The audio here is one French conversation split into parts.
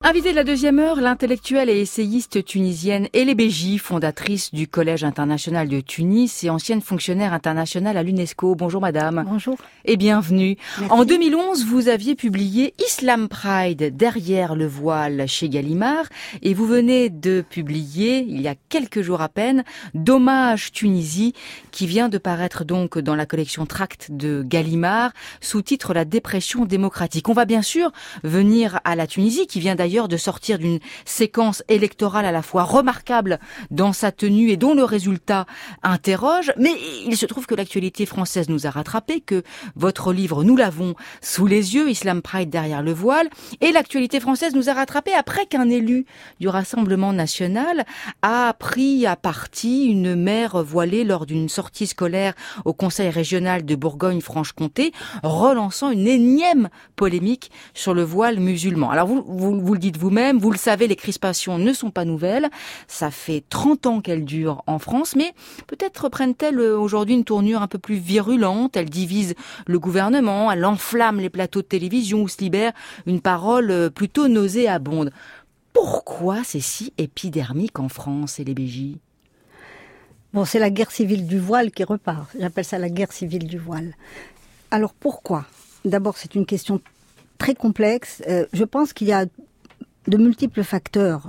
Invitée de la deuxième heure, l'intellectuelle et essayiste tunisienne Elie Beji, fondatrice du Collège international de Tunis et ancienne fonctionnaire internationale à l'UNESCO. Bonjour madame. Bonjour. Et bienvenue. Merci. En 2011, vous aviez publié Islam Pride, derrière le voile chez Gallimard et vous venez de publier, il y a quelques jours à peine, Dommage Tunisie, qui vient de paraître donc dans la collection Tract de Gallimard, sous-titre La dépression démocratique. On va bien sûr venir à la Tunisie, qui vient d'ailleurs de sortir d'une séquence électorale à la fois remarquable dans sa tenue et dont le résultat interroge. Mais il se trouve que l'actualité française nous a rattrapés, que votre livre, nous l'avons sous les yeux, Islam Pride derrière le voile, et l'actualité française nous a rattrapés après qu'un élu du Rassemblement national a pris à partie une mère voilée lors d'une sortie scolaire au Conseil régional de Bourgogne-Franche-Comté, relançant une énième polémique sur le voile musulman. Alors vous le dites vous-même, vous le savez, les crispations ne sont pas nouvelles. Ça fait 30 ans qu'elles durent en France, mais peut-être prennent-elles aujourd'hui une tournure un peu plus virulente. Elles divisent le gouvernement, elles enflamment les plateaux de télévision où se libère une parole plutôt nauséabonde. Pourquoi c'est si épidermique en France, Elie Beji ? Bon, c'est la guerre civile du voile qui repart. J'appelle ça la guerre civile du voile. Alors pourquoi ? D'abord, c'est une question très complexe. Je pense qu'il y a de multiples facteurs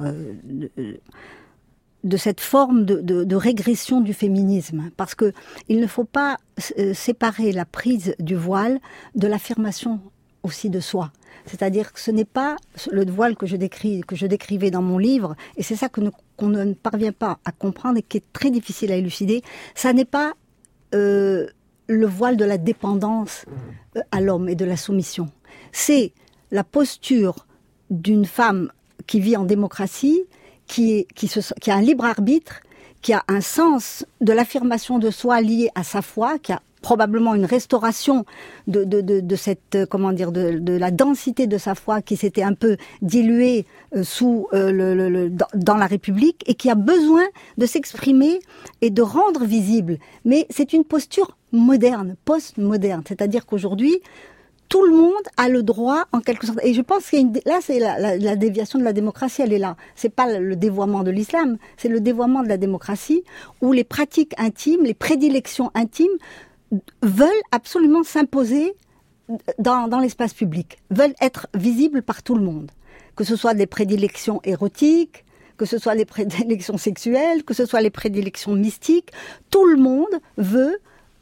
de cette forme de régression du féminisme. Parce que il ne faut pas séparer la prise du voile de l'affirmation aussi de soi. C'est-à-dire que ce n'est pas le voile que je décrivais dans mon livre, et c'est ça qu'on ne parvient pas à comprendre et qui est très difficile à élucider. Ça n'est pas le voile de la dépendance à l'homme et de la soumission. C'est la posture d'une femme qui vit en démocratie, qui a un libre arbitre, qui a un sens de l'affirmation de soi lié à sa foi, qui a probablement une restauration de cette de la densité de sa foi qui s'était un peu diluée dans la République et qui a besoin de s'exprimer et de rendre visible. Mais c'est une posture moderne, post-moderne, c'est-à-dire qu'aujourd'hui tout le monde a le droit, en quelque sorte. Et je pense que là, c'est la déviation de la démocratie, elle est là. C'est pas le dévoiement de l'islam, c'est le dévoiement de la démocratie, où les pratiques intimes, les prédilections intimes, veulent absolument s'imposer dans l'espace public, veulent être visibles par tout le monde. Que ce soit des prédilections érotiques, que ce soit les prédilections sexuelles, que ce soit les prédilections mystiques, tout le monde veut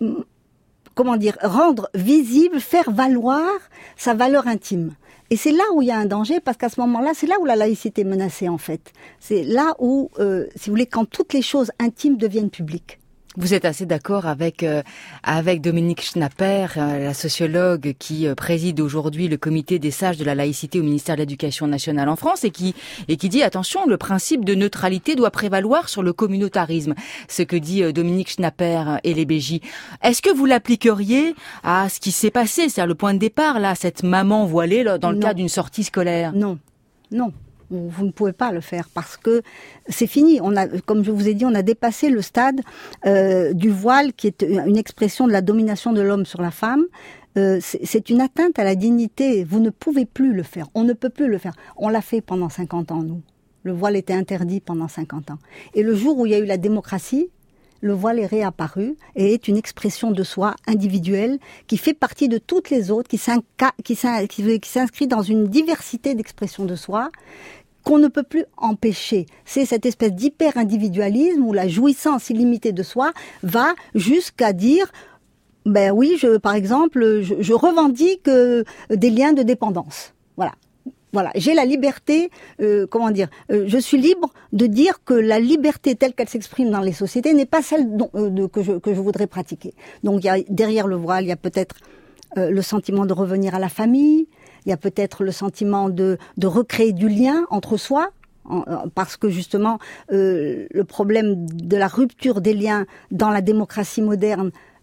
rendre visible, faire valoir sa valeur intime. Et c'est là où il y a un danger, parce qu'à ce moment-là, c'est là où la laïcité est menacée, en fait. C'est là où, si vous voulez, quand toutes les choses intimes deviennent publiques. Vous êtes assez d'accord avec Dominique Schnapper, la sociologue qui préside aujourd'hui le comité des sages de la laïcité au ministère de l'Éducation nationale en France et qui dit attention, le principe de neutralité doit prévaloir sur le communautarisme. Ce que dit Dominique Schnapper et Elie Beji. Est-ce que vous l'appliqueriez à ce qui s'est passé, c'est-à-dire le point de départ là, cette maman voilée là, dans le cadre d'une sortie scolaire ? Non. Vous ne pouvez pas le faire parce que c'est fini. Comme je vous ai dit, on a dépassé le stade du voile qui est une expression de la domination de l'homme sur la femme. C'est une atteinte à la dignité. Vous ne pouvez plus le faire. On ne peut plus le faire. On l'a fait pendant 50 ans, nous. Le voile était interdit pendant 50 ans. Et le jour où il y a eu la démocratie, le voile est réapparu et est une expression de soi individuelle qui fait partie de toutes les autres, qui s'inscrit dans une diversité d'expressions de soi qu'on ne peut plus empêcher. C'est cette espèce d'hyper-individualisme où la jouissance illimitée de soi va jusqu'à dire ben oui, par exemple, je revendique des liens de dépendance. Voilà, j'ai la liberté, je suis libre de dire que la liberté telle qu'elle s'exprime dans les sociétés n'est pas celle que je voudrais pratiquer. Donc derrière le voile, il y a peut-être le sentiment de revenir à la famille, il y a peut-être le sentiment de recréer du lien entre soi, parce que justement le problème de la rupture des liens dans la démocratie moderne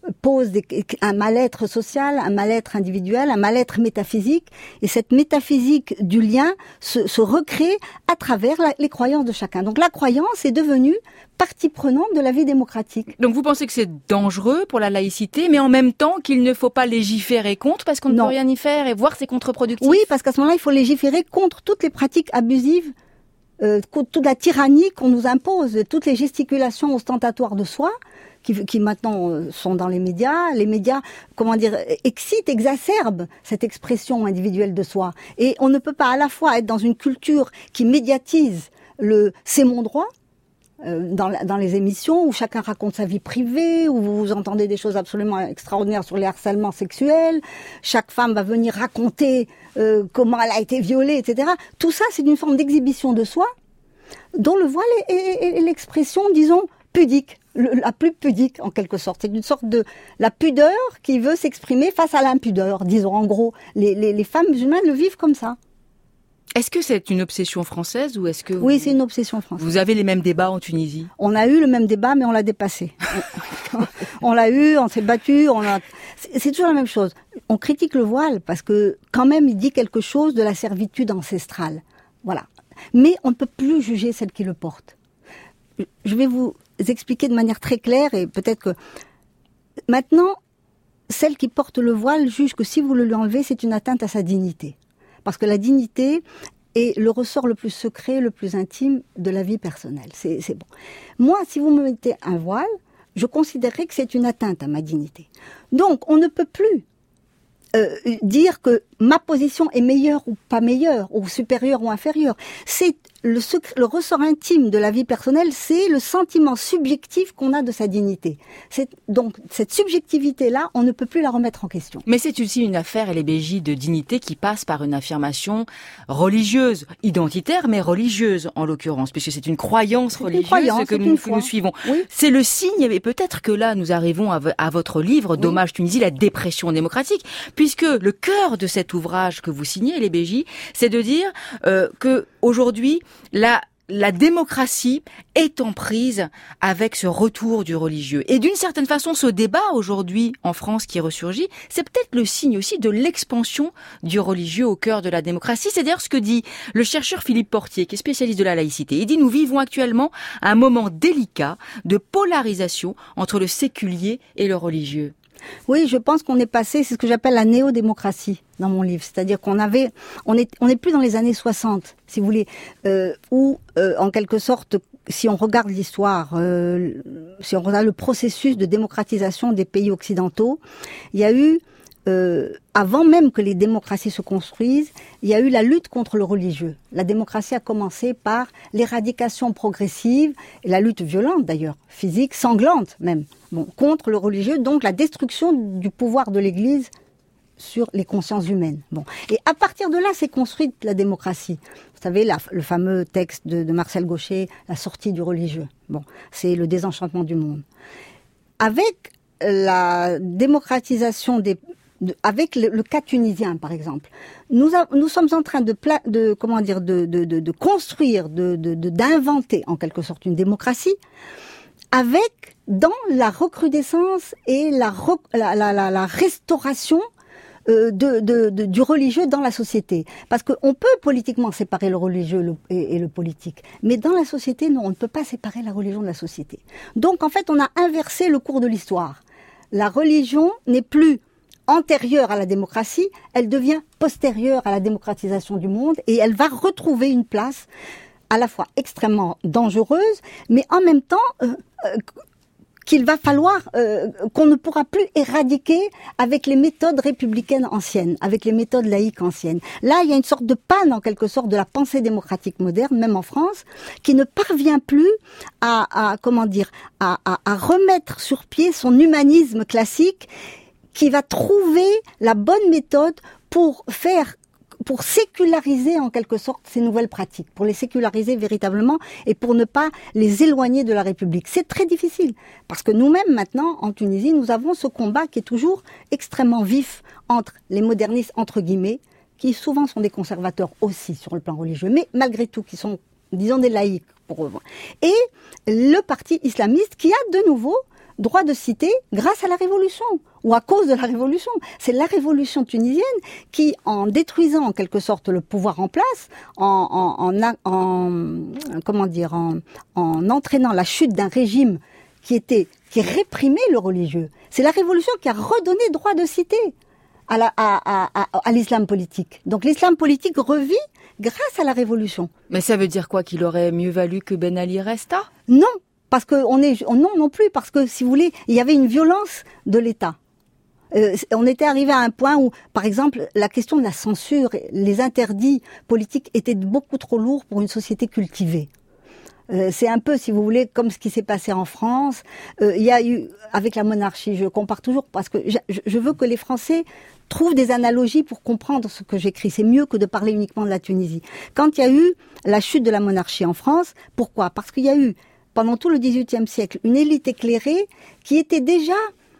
pose un mal-être social, un mal-être individuel, un mal-être métaphysique. Et cette métaphysique du lien se recrée à travers les croyances de chacun. Donc la croyance est devenue partie prenante de la vie démocratique. Donc vous pensez que c'est dangereux pour la laïcité, mais en même temps qu'il ne faut pas légiférer contre parce qu'on ne peut rien y faire et voir c'est contre-productif? Oui, parce qu'à ce moment-là, il faut légiférer contre toutes les pratiques abusives, toute la tyrannie qu'on nous impose, toutes les gesticulations ostentatoires de soi, qui maintenant sont dans les médias. Les médias, excitent, exacerbent cette expression individuelle de soi. Et on ne peut pas à la fois être dans une culture qui médiatise c'est mon droit, dans les émissions où chacun raconte sa vie privée, où vous entendez des choses absolument extraordinaires sur les harcèlements sexuels. Chaque femme va venir raconter comment elle a été violée, etc. Tout ça, c'est une forme d'exhibition de soi dont le voile est l'expression, disons, pudique, la plus pudique en quelque sorte. C'est une sorte de la pudeur qui veut s'exprimer face à l'impudeur, disons en gros. Les femmes musulmanes le vivent comme ça. Est-ce que c'est une obsession française ou est-ce que Oui, c'est une obsession française. Vous avez les mêmes débats en Tunisie? On a eu le même débat, mais on l'a dépassé. On l'a eu, on s'est battu, c'est toujours la même chose. On critique le voile parce que quand même il dit quelque chose de la servitude ancestrale. Voilà. Mais on ne peut plus juger celle qui le porte. Je vais vous expliquer de manière très claire et peut-être que maintenant, celle qui porte le voile juge que si vous le lui enlevez, c'est une atteinte à sa dignité. Parce que la dignité est le ressort le plus secret, le plus intime de la vie personnelle. C'est bon. Moi, si vous me mettez un voile, je considérerais que c'est une atteinte à ma dignité. Donc, on ne peut plus dire que ma position est meilleure ou pas meilleure, ou supérieure ou inférieure. C'est le ressort intime de la vie personnelle, c'est le sentiment subjectif qu'on a de sa dignité. Donc, cette subjectivité-là, on ne peut plus la remettre en question. Mais c'est aussi une affaire LBJ de dignité qui passe par une affirmation religieuse, identitaire, mais religieuse, en l'occurrence, puisque c'est une croyance religieuse que nous suivons. Oui. C'est le signe, et peut-être que là, nous arrivons à votre livre, oui. Dommage Tunisie, la dépression démocratique, puisque le cœur de cet ouvrage que vous signez, LBJ, c'est de dire que aujourd'hui, la démocratie est en prise avec ce retour du religieux. Et d'une certaine façon, ce débat aujourd'hui en France qui ressurgit, c'est peut-être le signe aussi de l'expansion du religieux au cœur de la démocratie. C'est d'ailleurs ce que dit le chercheur Philippe Portier, qui est spécialiste de la laïcité. Il dit « Nous vivons actuellement un moment délicat de polarisation entre le séculier et le religieux ». Oui, je pense qu'on est passé, c'est ce que j'appelle la néo-démocratie dans mon livre. C'est-à-dire on n'est plus dans les années 60, si vous voulez, où, en quelque sorte, si on regarde l'histoire, si on regarde le processus de démocratisation des pays occidentaux, il y a eu, avant même que les démocraties se construisent, il y a eu la lutte contre le religieux. La démocratie a commencé par l'éradication progressive, et la lutte violente d'ailleurs, physique, sanglante même, contre le religieux, donc la destruction du pouvoir de l'Église sur les consciences humaines. Et à partir de là, s'est construite la démocratie. Vous savez, le fameux texte de Marcel Gauchet, La sortie du religieux. C'est le désenchantement du monde. Avec la démocratisation avec le cas tunisien, par exemple, nous sommes en train de construire, d'inventer en quelque sorte une démocratie, avec dans la recrudescence et la restauration du religieux dans la société. Parce qu'on peut politiquement séparer le religieux et le politique, mais dans la société, non, on ne peut pas séparer la religion de la société. Donc en fait, on a inversé le cours de l'histoire. La religion n'est plus antérieure à la démocratie, elle devient postérieure à la démocratisation du monde et elle va retrouver une place à la fois extrêmement dangereuse, mais en même temps qu'il va falloir, qu'on ne pourra plus éradiquer avec les méthodes républicaines anciennes, avec les méthodes laïques anciennes. Là, il y a une sorte de panne, en quelque sorte, de la pensée démocratique moderne, même en France, qui ne parvient plus à remettre sur pied son humanisme classique, qui va trouver la bonne méthode pour séculariser en quelque sorte ces nouvelles pratiques, pour les séculariser véritablement et pour ne pas les éloigner de la République. C'est très difficile, parce que nous-mêmes maintenant, en Tunisie, nous avons ce combat qui est toujours extrêmement vif entre les modernistes, entre guillemets, qui souvent sont des conservateurs aussi sur le plan religieux, mais malgré tout, qui sont, disons, des laïcs pour eux, et le parti islamiste qui a de nouveau droit de cité grâce à la révolution ou à cause de la révolution. C'est la révolution tunisienne qui, en détruisant en quelque sorte le pouvoir en place, en entraînant la chute d'un régime qui réprimait le religieux. C'est la révolution qui a redonné droit de cité à l'islam politique. Donc l'islam politique revit grâce à la révolution. Mais ça veut dire quoi, qu'il aurait mieux valu que Ben Ali resta? Non, parce que non plus, parce que si vous voulez, il y avait une violence de l'État. On était arrivé à un point où, par exemple, la question de la censure, les interdits politiques étaient beaucoup trop lourds pour une société cultivée. C'est un peu, si vous voulez, comme ce qui s'est passé en France. Il y a eu, avec la monarchie, je compare toujours, parce que je veux que les Français trouvent des analogies pour comprendre ce que j'écris. C'est mieux que de parler uniquement de la Tunisie. Quand il y a eu la chute de la monarchie en France, pourquoi? Parce qu'il y a eu, pendant tout le XVIIIe siècle, une élite éclairée qui était déjà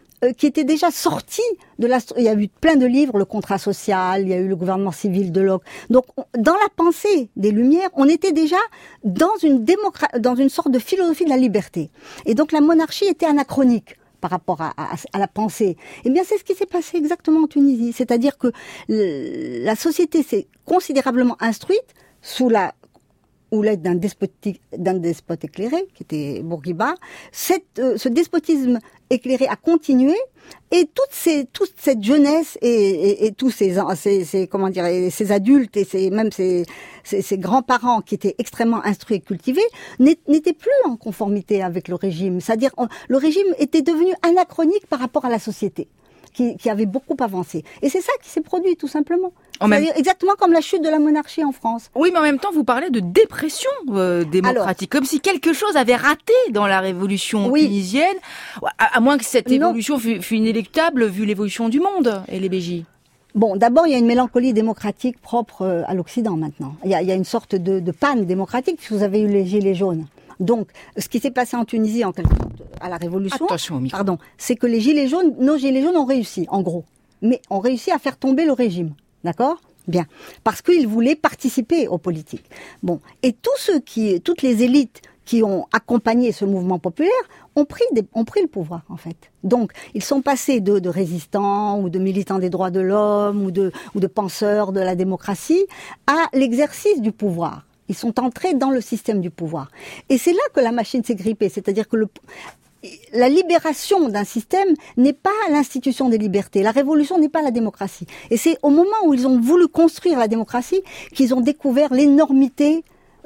sortie de la... Il y a eu plein de livres, le contrat social, il y a eu le gouvernement civil de Locke. Donc, dans la pensée des Lumières, on était déjà dans une sorte de philosophie de la liberté. Et donc, la monarchie était anachronique par rapport à la pensée. Eh bien, c'est ce qui s'est passé exactement en Tunisie. C'est-à-dire que la société s'est considérablement instruite sous l'aide d'un despote écléré, qui était Bourguiba. Ce despotisme écléré a continué, et toute cette jeunesse et tous ces adultes et même ces grands-parents qui étaient extrêmement instruits et cultivés n'étaient plus en conformité avec le régime. C'est-à-dire, le régime était devenu anachronique par rapport à la société, qui avait beaucoup avancé. Et c'est ça qui s'est produit, tout simplement. C'est-à-dire exactement comme la chute de la monarchie en France. Oui, mais en même temps, vous parlez de dépression démocratique, comme si quelque chose avait raté dans la révolution tunisienne, à moins que cette évolution fût inéluctable vu l'évolution du monde, et les BJ. Bon, d'abord, il y a une mélancolie démocratique propre à l'Occident maintenant. Il y a une sorte de panne démocratique, puisque vous avez eu les Gilets jaunes. Donc, ce qui s'est passé en Tunisie, en quelque sorte, à la Révolution, c'est que nos Gilets jaunes ont réussi, en gros. Mais ont réussi à faire tomber le régime. D'accord ? Bien. Parce qu'ils voulaient participer aux politiques. Bon. Et toutes les élites qui ont accompagné ce mouvement populaire ont pris le pouvoir, en fait. Donc, ils sont passés de résistants ou de militants des droits de l'homme ou de penseurs de la démocratie à l'exercice du pouvoir. Ils sont entrés dans le système du pouvoir. Et c'est là que la machine s'est grippée. C'est-à-dire que la libération d'un système n'est pas l'institution des libertés. La révolution n'est pas la démocratie. Et c'est au moment où ils ont voulu construire la démocratie qu'ils ont découvert l'énormité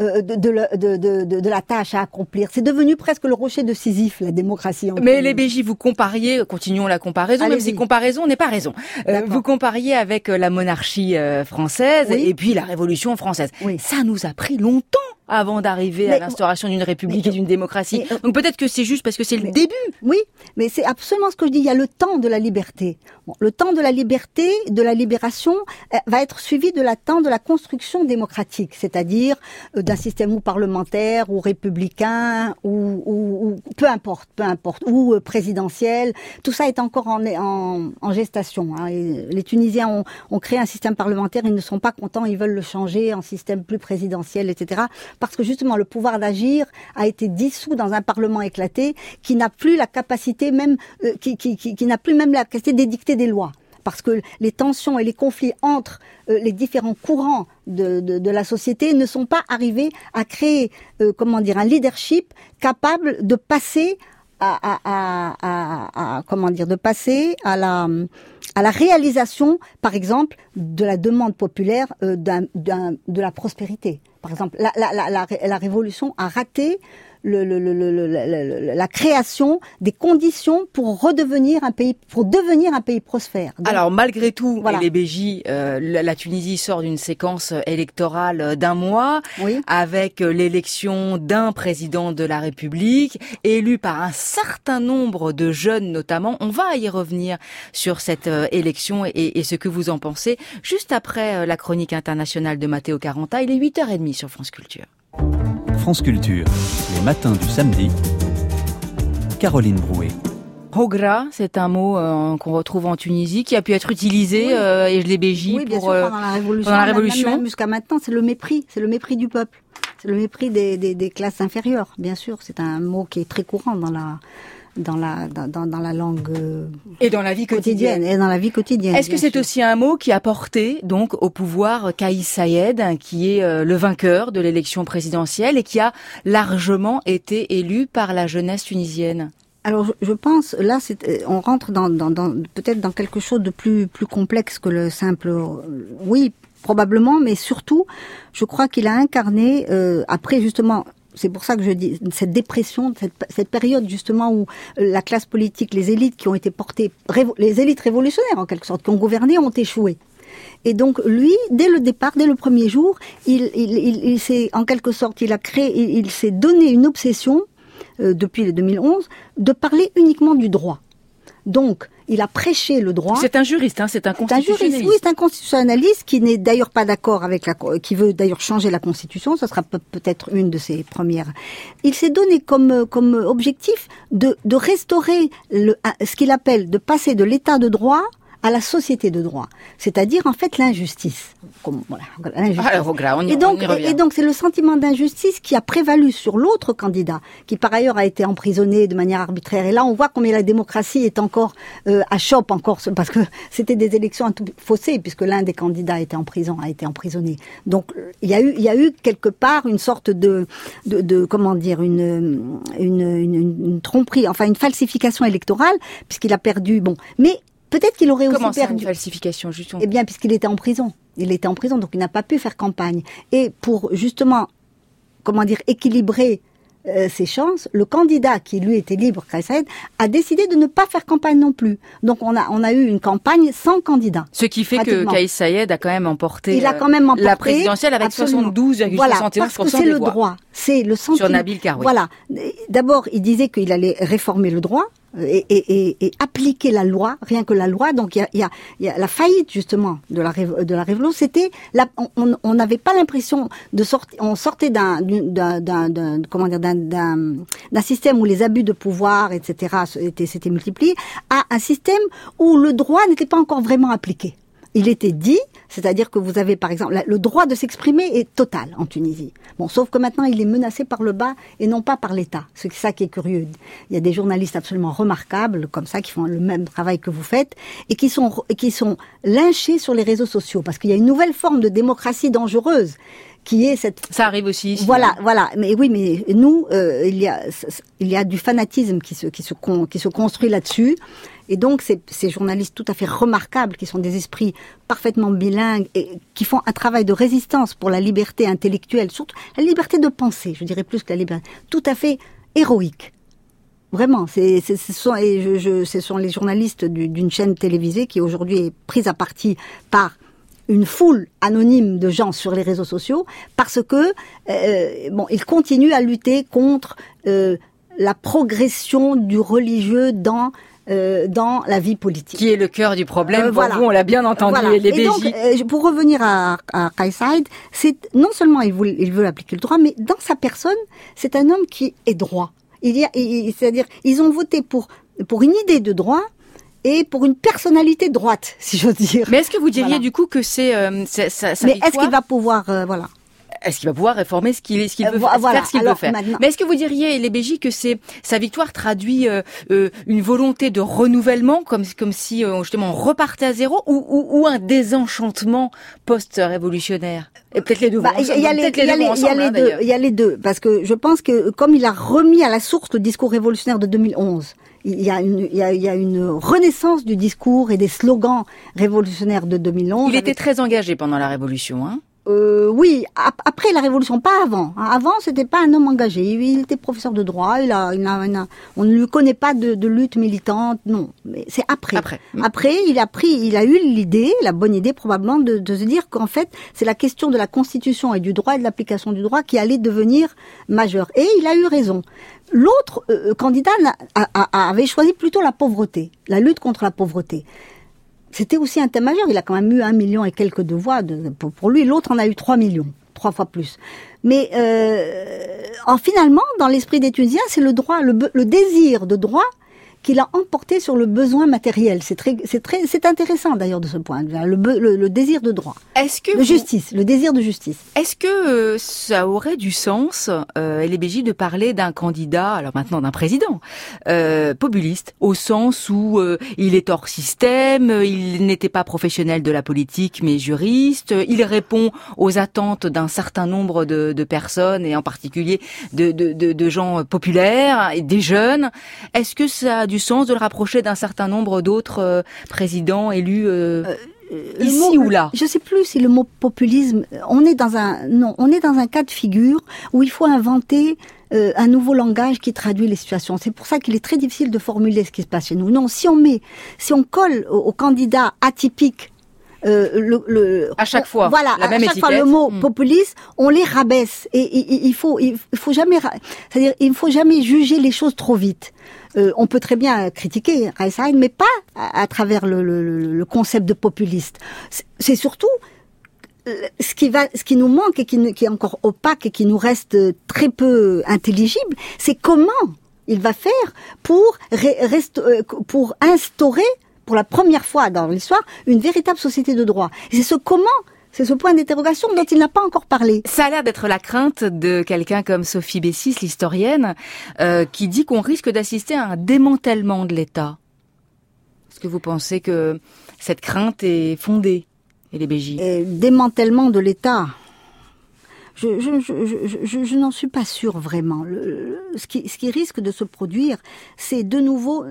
de la tâche à accomplir. C'est devenu presque le rocher de Sisyphe, la démocratie. Mais les BJ, vous compariez, continuons la comparaison, même si comparaison n'est pas raison. Vous compariez avec la monarchie française et puis la Révolution française. Oui. Ça nous a pris longtemps avant d'arriver à l'instauration d'une république et d'une démocratie. Donc peut-être que c'est juste parce que c'est le début. Oui, mais c'est absolument ce que je dis. Il y a le temps de la liberté. Bon, le temps de la liberté, de la libération, va être suivi de la temps de la construction démocratique, c'est-à-dire d'un système ou parlementaire, ou républicain, ou peu importe, ou présidentiel. Tout ça est encore en gestation. Hein. Et les Tunisiens ont créé un système parlementaire, ils ne sont pas contents, ils veulent le changer en système plus présidentiel, etc. Parce que justement le pouvoir d'agir a été dissous dans un parlement éclaté qui n'a plus la capacité même qui n'a plus même la capacité d'édicter des lois. Parce que les tensions et les conflits entre les différents courants de la société ne sont pas arrivés à créer un leadership capable de passer à la réalisation, par exemple, de la demande populaire de la prospérité. Par exemple, la révolution a raté la création des conditions pour devenir un pays prospère. Donc, alors malgré tout, voilà. Les BJ, la Tunisie sort d'une séquence électorale d'un mois, avec l'élection d'un président de la République, élu par un certain nombre de jeunes notamment. On va y revenir sur cette élection et ce que vous en pensez, juste après la chronique internationale de Matteo Caranta. Il est 8h30 sur France Culture. France Culture, les matins du samedi, Caroline Brouet. Hogra, c'est un mot qu'on retrouve en Tunisie, qui a pu être utilisé, et je l'ai BJ bien sûr, pendant la Révolution. Même jusqu'à maintenant, c'est le mépris du peuple. C'est le mépris des classes inférieures, bien sûr. C'est un mot qui est très courant dans la langue et dans la vie quotidienne. Et dans la vie quotidienne. Est-ce que c'est aussi un mot qui a porté donc au pouvoir Kais Saied, qui est le vainqueur de l'élection présidentielle et qui a largement été élu par la jeunesse tunisienne? Alors, je pense, là, on rentre peut-être dans quelque chose de plus complexe que le simple, oui, probablement, mais surtout, je crois qu'il a incarné, après, justement, c'est pour ça que je dis, cette dépression, cette période, justement, où la classe politique, les élites qui ont été portées, les élites révolutionnaires, en quelque sorte, qui ont gouverné, ont échoué. Et donc, lui, dès le départ, dès le premier jour, il s'est, en quelque sorte, il s'est donné une obsession, depuis le 2011, de parler uniquement du droit. Donc, il a prêché le droit. C'est un juriste, hein, c'est un constitutionnaliste. Oui, c'est un constitutionnaliste qui n'est d'ailleurs pas d'accord avec qui veut d'ailleurs changer la Constitution. Ce sera peut-être une de ses premières. Il s'est donné comme objectif de restaurer ce qu'il appelle de passer de l'état de droit à la société de droit, c'est-à-dire en fait l'injustice. Et donc c'est le sentiment d'injustice qui a prévalu sur l'autre candidat, qui par ailleurs a été emprisonné de manière arbitraire. Et là on voit combien la démocratie est encore à chope encore, parce que c'était des élections un tout faussées, puisque l'un des candidats était en prison, a été emprisonné. Donc il y a eu quelque part une sorte de comment dire, une tromperie, enfin une falsification électorale, puisqu'il a perdu. Bon, mais peut-être qu'il aurait aussi perdu. Comment ça, une falsification, justement? Eh bien, puisqu'il était en prison. Il était en prison, donc il n'a pas pu faire campagne. Et pour, justement, comment dire, équilibrer ses chances, le candidat qui, lui, était libre, Kais Saied, a décidé de ne pas faire campagne non plus. Donc, on a eu une campagne sans candidat. Ce qui fait que Kais Saied a quand même emporté, la présidentielle avec 72,71% voilà, parce que c'est le droit. C'est le sentiment. Sur Nabil Karoui. Voilà. D'abord, il disait qu'il allait réformer le droit. Et appliquer la loi, rien que la loi. Donc il y a la faillite justement de la révolution. C'était on n'avait pas l'impression de sortir. On sortait d'un système où les abus de pouvoir, etc. s'étaient multipliés, à un système où le droit n'était pas encore vraiment appliqué. Il était dit, c'est-à-dire que vous avez par exemple le droit de s'exprimer est total en Tunisie. Bon, sauf que maintenant il est menacé par le bas et non pas par l'État. C'est ça qui est curieux. Il y a des journalistes absolument remarquables comme ça qui font le même travail que vous faites et qui sont lynchés sur les réseaux sociaux parce qu'il y a une nouvelle forme de démocratie dangereuse qui est cette. Ça arrive aussi ici. Voilà. Mais oui, mais nous, il y a du fanatisme qui se construit là-dessus. Et donc, ces journalistes tout à fait remarquables, qui sont des esprits parfaitement bilingues et qui font un travail de résistance pour la liberté intellectuelle, surtout la liberté de penser, je dirais plus que la liberté, tout à fait héroïque. Vraiment, ce sont les journalistes d'une chaîne télévisée qui aujourd'hui est prise à partie par une foule anonyme de gens sur les réseaux sociaux parce que ils continuent à lutter contre la progression du religieux dans la vie politique. Qui est le cœur du problème, voilà. Vous, on l'a bien entendu, voilà. les Et donc, pour revenir à Kais Saied, c'est non seulement il veut appliquer le droit, mais dans sa personne, c'est un homme qui est droit. C'est-à-dire, ils ont voté pour une idée de droit et pour une personnalité droite, si j'ose dire. Mais est-ce que vous diriez du coup que c'est sa mais victoire... est-ce qu'il va pouvoir Est-ce qu'il va pouvoir réformer ce qu'il veut faire Maintenant... Mais est-ce que vous diriez, les Béji, que sa victoire traduit une volonté de renouvellement, comme si justement on repartait à zéro, ou un désenchantement post-révolutionnaire? Et peut-être les deux. Il y a les deux, parce que je pense que comme il a remis à la source le discours révolutionnaire de 2011, il y a une renaissance du discours et des slogans révolutionnaires de 2011. Il était très engagé pendant la Révolution, hein? Oui, après la Révolution, pas avant. Avant, c'était pas un homme engagé. Il était professeur de droit. On ne lui connaît pas de lutte militante, non. Mais c'est après. Après, il a eu l'idée, la bonne idée probablement, de se dire qu'en fait, c'est la question de la Constitution et du droit et de l'application du droit qui allait devenir majeure. Et il a eu raison. L'autre candidat avait choisi plutôt la pauvreté, la lutte contre la pauvreté. C'était aussi un thème majeur. Il a quand même eu 1 million et quelques de voix pour lui. L'autre en a eu 3 millions, 3 fois plus. Mais finalement, dans l'esprit des Tunisiens, c'est le droit, le désir de droit qu'il a emporté sur le besoin matériel. C'est intéressant d'ailleurs de ce point de vue, le désir de droit, le désir de justice. Est-ce que ça aurait du sens, LBJ, de parler d'un candidat, alors maintenant d'un président, populiste, au sens où il est hors système, il n'était pas professionnel de la politique mais juriste, il répond aux attentes d'un certain nombre de personnes et en particulier de gens populaires et des jeunes. Est-ce que ça a du sens de le rapprocher d'un certain nombre d'autres présidents élus ici ou là? Je sais plus si le mot populisme, on est dans un cas de figure où il faut inventer un nouveau langage qui traduit les situations. C'est pour ça qu'il est très difficile de formuler ce qui se passe chez nous. Non, si on colle au candidat atypique à chaque fois, voilà, la même à chaque étiquette. fois le mot populiste, on les rabaisse et il faut jamais, c'est-à-dire il faut jamais juger les choses trop vite. On peut très bien critiquer Raïs Saïd, mais pas à travers le concept de populiste. C'est surtout ce qui nous manque et qui est encore opaque et qui nous reste très peu intelligible, c'est comment il va faire pour instaurer pour la première fois dans l'histoire, une véritable société de droit. Et c'est ce point d'interrogation dont il n'a pas encore parlé. Ça a l'air d'être la crainte de quelqu'un comme Sophie Bessis, l'historienne, qui dit qu'on risque d'assister à un démantèlement de l'État. Est-ce que vous pensez que cette crainte est fondée, LBJ? Démantèlement de l'État. Je n'en suis pas sûre vraiment. Ce qui risque de se produire, c'est de nouveau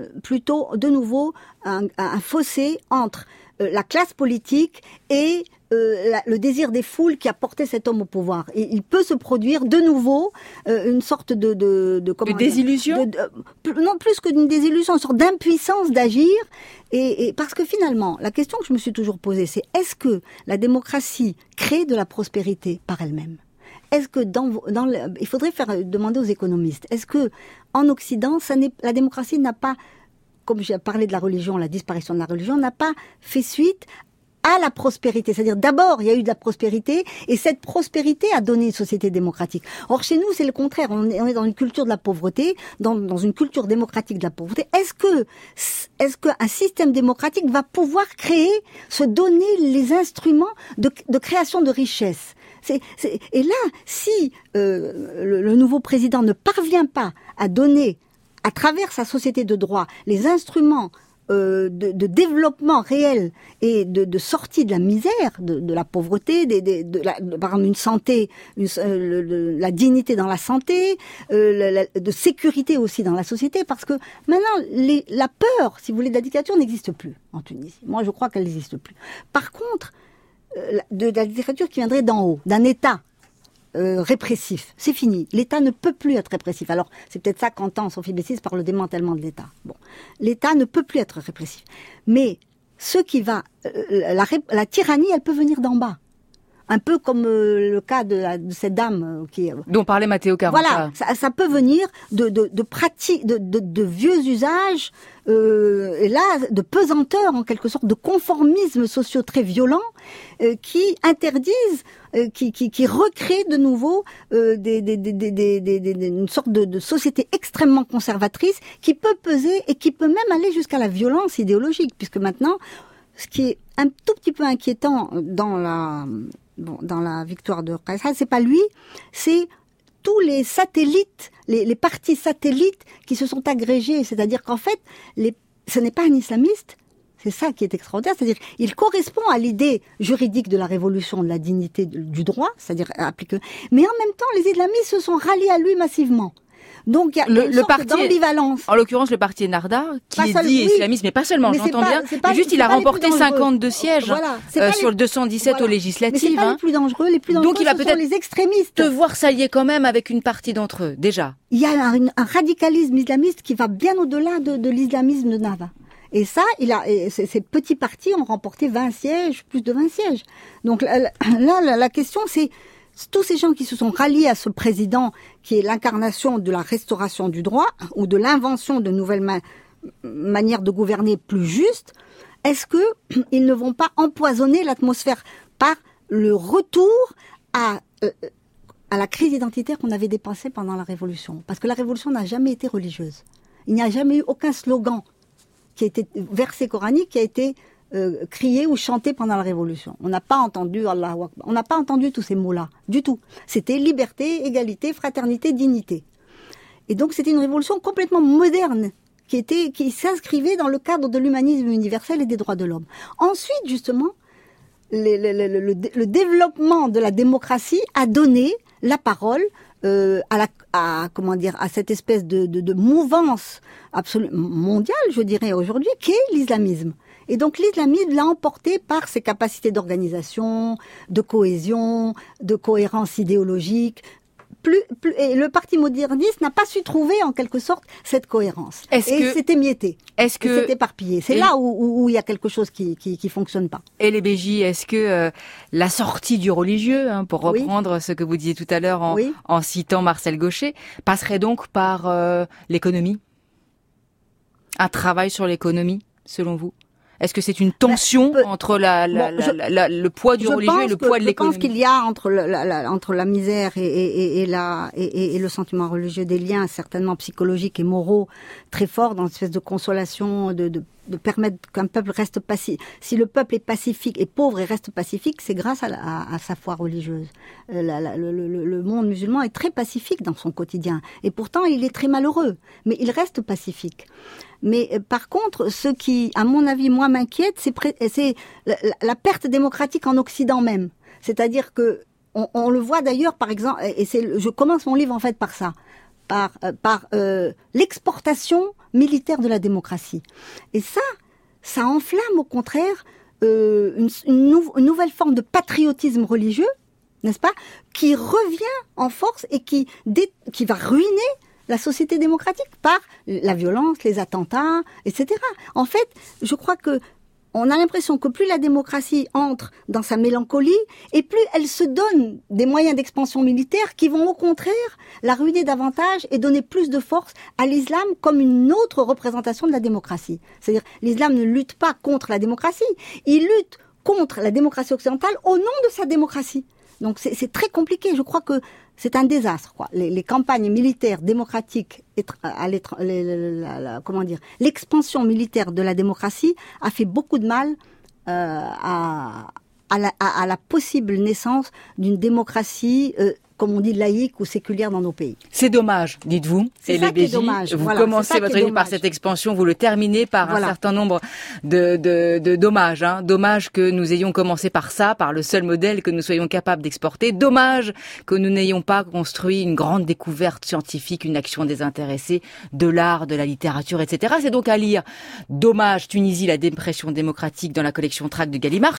un fossé entre la classe politique et le désir des foules qui a porté cet homme au pouvoir. Et il peut se produire de nouveau une sorte de désillusion. Non, plus que d'une désillusion, une sorte d'impuissance d'agir. Et parce que finalement, la question que je me suis toujours posée, c'est est-ce que la démocratie crée de la prospérité par elle-même? Est-ce que il faudrait demander aux économistes, est-ce que en Occident, la démocratie n'a pas, comme j'ai parlé de la religion, la disparition de la religion, n'a pas fait suite à la prospérité. C'est-à-dire, d'abord, il y a eu de la prospérité, et cette prospérité a donné une société démocratique. Or, chez nous, c'est le contraire. On est dans une culture de la pauvreté, dans une culture démocratique de la pauvreté. Est-ce qu'un système démocratique va pouvoir se donner les instruments de création de richesse? Et là, si le nouveau président ne parvient pas à donner, à travers sa société de droit, les instruments de développement réel et de sortie de la misère, de la pauvreté, par exemple une santé, la dignité dans la santé, de sécurité aussi dans la société, parce que maintenant la peur, si vous voulez, de la dictature n'existe plus en Tunisie. Moi, je crois qu'elle n'existe plus. Par contre, de la dictature qui viendrait d'en haut, d'un État répressif. C'est fini. L'État ne peut plus être répressif. Alors, c'est peut-être ça qu'entend Sophie Bessis par le démantèlement de l'État. Bon, l'État ne peut plus être répressif. Mais la tyrannie, elle peut venir d'en bas. Un peu comme le cas de cette dame dont parlait Matteo Caronta. Voilà, ça peut venir de pratiques, de vieux usages, et là, de pesanteur en quelque sorte, de conformismes sociaux très violents qui interdisent, qui recréent de nouveau une sorte de société extrêmement conservatrice qui peut peser et qui peut même aller jusqu'à la violence idéologique, puisque maintenant, ce qui est un tout petit peu inquiétant dans la victoire de Raïs Saïd, c'est pas lui, c'est tous les satellites, les partis satellites qui se sont agrégés. C'est-à-dire qu'en fait, ce n'est pas un islamiste. C'est ça qui est extraordinaire. C'est-à-dire, il correspond à l'idée juridique de la révolution, de la dignité du droit, c'est-à-dire appliqué. Mais en même temps, les islamistes se sont ralliés à lui massivement. Donc il y a une sorte d'ambivalence. En l'occurrence, le parti Ennahda, qui est dit islamiste, mais pas seulement, j'entends bien. Juste, il a remporté 52 sièges sur le 217 aux législatives. Mais c'est pas les plus dangereux. Les plus dangereux, ce sont les extrémistes. Devoir s'allier quand même avec une partie d'entre eux, déjà. Il y a un radicalisme islamiste qui va bien au-delà de l'islamisme de Nava. Et ça, ces petits partis ont remporté 20 sièges, plus de 20 sièges. Donc là, la question, c'est tous ces gens qui se sont ralliés à ce président qui est l'incarnation de la restauration du droit ou de l'invention de nouvelles manières de gouverner plus justes, est-ce qu'ils ne vont pas empoisonner l'atmosphère par le retour à la crise identitaire qu'on avait dépassée pendant la Révolution? Parce que la Révolution n'a jamais été religieuse. Il n'y a jamais eu aucun slogan qui a été verset coranique qui a été crié ou chanté pendant la Révolution. On n'a pas entendu Allahu Akbar. On n'a pas entendu tous ces mots-là, du tout. C'était liberté, égalité, fraternité, dignité. Et donc c'était une révolution complètement moderne qui s'inscrivait dans le cadre de l'humanisme universel et des droits de l'homme. Ensuite, justement, le développement de la démocratie a donné la parole à cette espèce de mouvance absolument mondiale, je dirais aujourd'hui, qu'est l'islamisme. Et donc l'islamisme l'a emporté par ses capacités d'organisation, de cohésion, de cohérence idéologique. Et le parti moderniste n'a pas su trouver en quelque sorte cette cohérence. S'est émietté. S'est éparpillé. C'est là où il y a quelque chose qui fonctionne pas. Et les BJ, est-ce que la sortie du religieux, pour reprendre ce que vous disiez tout à l'heure en citant Marcel Gauchet, passerait donc par l'économie? Un travail sur l'économie, selon vous? Est-ce que c'est une tension entre le poids du religieux et le poids de l'économie? Je pense qu'il y a entre la misère et le sentiment religieux des liens certainement psychologiques et moraux très forts dans une espèce de consolation, de permettre qu'un peuple reste pacifique. Si le peuple est pacifique et pauvre et reste pacifique, c'est grâce à sa foi religieuse. Le monde musulman est très pacifique dans son quotidien et pourtant il est très malheureux, mais il reste pacifique. Mais par contre, ce qui, à mon avis, moi m'inquiète, c'est la perte démocratique en Occident même. C'est-à-dire que on le voit d'ailleurs, par exemple, et je commence mon livre en fait par ça, par l'exportation militaire de la démocratie. Et ça enflamme au contraire une nouvelle forme de patriotisme religieux, n'est-ce pas, qui revient en force et qui va ruiner la société démocratique par la violence, les attentats, etc. En fait, je crois que on a l'impression que plus la démocratie entre dans sa mélancolie, et plus elle se donne des moyens d'expansion militaire qui vont au contraire la ruiner davantage et donner plus de force à l'islam comme une autre représentation de la démocratie. C'est-à-dire, l'islam ne lutte pas contre la démocratie, il lutte contre la démocratie occidentale au nom de sa démocratie. Donc c'est très compliqué, je crois que c'est un désastre, quoi. Les campagnes militaires démocratiques, l'expansion militaire de la démocratie a fait beaucoup de mal à la possible naissance d'une démocratie, comme on dit, laïque ou séculière dans nos pays. C'est dommage, dites-vous. C'est ça qui est dommage. Vous commencez votre livre par cette expansion, vous le terminez par un certain nombre de dommages. Dommage que nous ayons commencé par ça, par le seul modèle que nous soyons capables d'exporter. Dommage que nous n'ayons pas construit une grande découverte scientifique, une action désintéressée de l'art, de la littérature, etc. C'est donc à lire Dommage, Tunisie, la dépression démocratique dans la collection Tract de Gallimard.